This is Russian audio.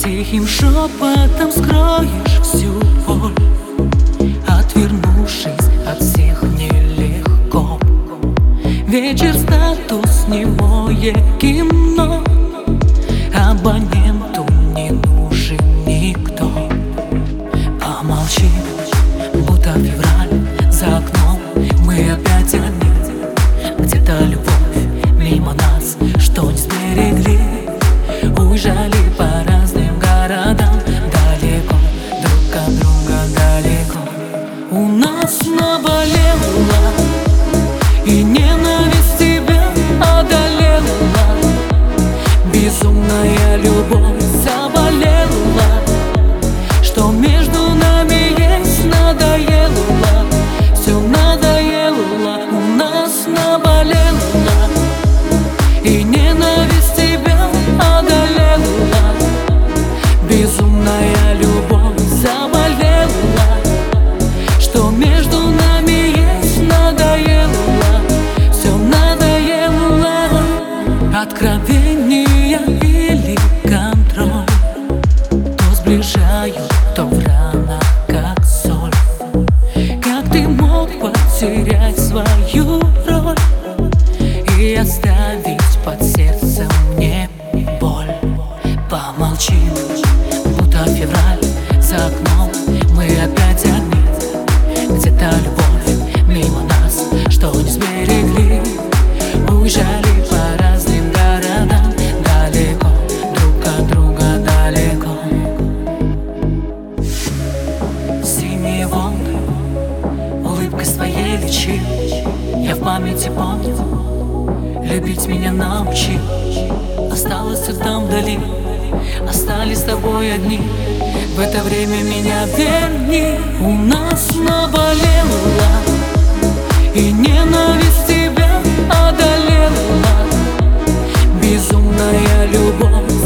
Тихим шепотом скроешь всю боль, отвернувшись от всех нелегко. Вечер, статус, немое кино, абоненту не нужен никто. Помолчи, будто февраль за окном, мы опять одни. Где-то любовь мимо нас, что не сберегли. Уезжали по разным городам, далеко, друг от друга далеко. У нас наболело, и ненависть тебя одолела. Безумная любовь заболела. Что между нами есть, надоело. Все надоело, у нас наболело, и ненависть тебя одолела. Безумная любовь заболела. Что между нами есть, надоело. Все надоело. Откровение или контроль то сближают, то в ранах, как соль. Как ты мог потерять свою роль и оставить под сердцем мне боль? Помолчи, будто февраль за окном, мы опять одни. Где-то любовь мимо нас, что не сберегли. Уезжали по разным городам, далеко, друг от друга далеко. Синие волны улыбкой своей лечи. Я в памяти помню, любить меня научи. Осталось все там вдали, остались с тобой одни. В это время меня верни. У нас наболело, и ненависть тебя одолела. Безумная любовь